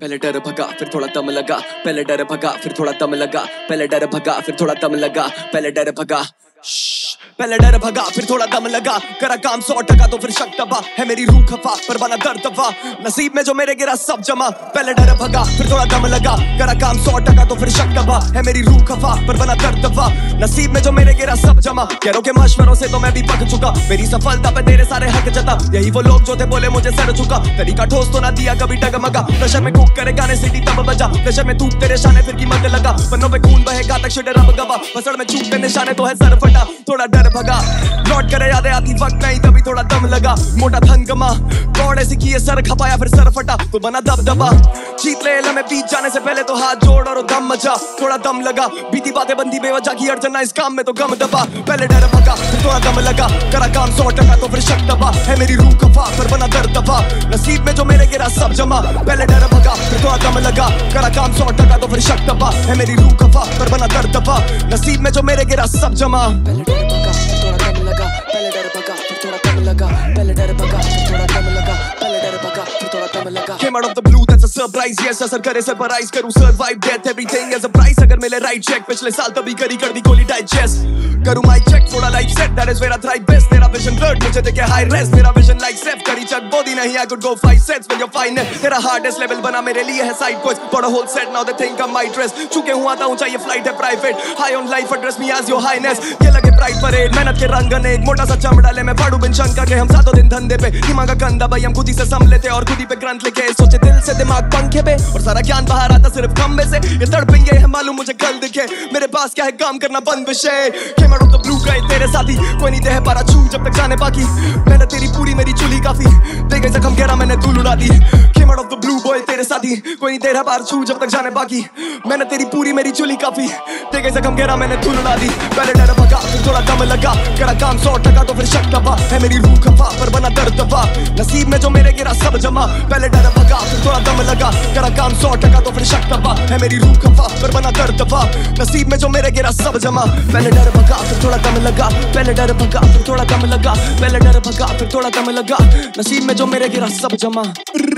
पहले डर भगा फिर थोड़ा दम लगा, पहले डर भगा फिर थोड़ा दम लगा, पहले डर भगा फिर थोड़ा दम लगा, पहले डर भगा, पहले डर भगा फिर थोड़ा दम लगा, करा काम 100% तो फिर शक दबा, है मेरी रूह खफा पर बना दर्द दबा, नसीब में जो मेरे गिरा सब जमा, पहले डर भगा फिर थोड़ा दम लगा, करा काम 100% तो फिर शक दबा, है मेरी रूह खफा पर बना दर्द दबा, नसीब में जो मेरे गिरा सब जमा, कह के मशवरों से तो मैं भी पक चुका, मेरी सफलता पे तेरे सारे हक जता, यही वो लोग जो थे बोले मुझे सर झुका, तरीका ठोस तो ना दिया कभी डगमगा, प्रेशर में कुक करे गाने सीटी तब बजा, प्रेशर में तूप तेरे शाने फिर कीमत लगा, पन्नों पे खून बहेगा तक शिट रब गवा, फसड़ में चूक पे निशाने तो है सर फटा, थोड़ा डर भगा लौट करे यादें आती वक्त नहीं तभी थोड़ा दम लगा, मोटा धन गमा कौड़ ऐसी किए सर खपाया फिर सर फटा तो बना दबदबा, जीत ले लम्हे बीत जाने से पहले तो हाथ जोड़ और दम मचा, थोड़ा दम लगा, बीती बातें बंदी बेवजह की अड़चन इस काम में तो गम दबा, पहले डर भगा फिर थोड़ा दम लगा, करा काम 100% तो फिर शक दबा, है मेरी रूह खफा पर बना दर्द दबा, नसीब में जो मेरे गिरा सब जमा, पहले डर भगा फिर थोड़ा दम लगा, करा काम 100% तो फिर शक दबा, है मेरी रूह खफा पर बना दर्द दबा, नसीब में जो मेरे गिरा सब जमा, पहले डर भगा फिर थोड़ा दम लगा, पहले डर भगा फिर थोड़ा दम लगा, पहले डर भगा फिर थोड़ा दम लगा, पहले डर भगा फिर थोड़ा दम लगा, came out of the blue that's a surprise yes असर करे सरप्राइज करूं survive death everything as a price, अगर मिले right check पिछले साल तभी करी कर दी गोली digest, करूं my check थोड़ा life set that is where I thrive best, तेरा vision blurred मुझे देखे high rest, मेरा vision like Steph करी चक body नहीं I could go 5 sets when you're fine, तेरा hardest level बना मेरे लिए है side quest, got a whole set now they think I'm my dress, चुके हूँ आता हूँ चाहिए flight है private, high on life address me as your highness, ये लगे pride parade मेहनत के रंग अनेक, मोटा सा चमड़ा ले मैं फाड़ू बिन शंका के, हम सातों दिन धंधे पे दिमाग का कंधा भाई हम खुद ही से सम लेते और खुद ही पे ग्रंथ लिखे, सोचे दिल से दिमाग पंखे पे और सारा ज्ञान बाहर आता सिर्फ खंबे से, ये तड़पेंगे है मालूम मुझे कल दिखे, मेरे पास क्या है काम करना बंद विषय, came out of the blue गए तेरे साथी, कोई नहीं दे पारा छू जब तक जाने बाकी, मैंने तेरी पूरी मेरी चुली काफी, दे गई जख्म गहरा मैंने धूल उड़ा दी, came out of the blue boy तेरे साथी, कोई नहीं तेरा पार छू जब तक जाने बाकी, मैंने तेरी पूरी मेरी चुली काफी, दे गई जख्म गहरा मैंने धूल उड़ा दी, पहले डर भगा फिर थोड़ा दम लगा, करा काम 100% तो फिर शक दबा, है मेरी रूह खफा पर बना दर्द दबा, नसीब में जो मेरे गिरा सब जमा, पहले डर भगा फिर थोड़ा दम लगा, करा काम 100% तो फिर शक दबा, है मेरी रूह खफा पर बना दर्द दबा, नसीब में जो मेरे गिरा सब जमा, पहले डर भगा फिर थोड़ा दम लगा, पहले डर भगा फिर थोड़ा दम लगा, पहले डर भगा फिर थोड़ा दम लगा, नसीब में जो मेरे गिरा सब जमा।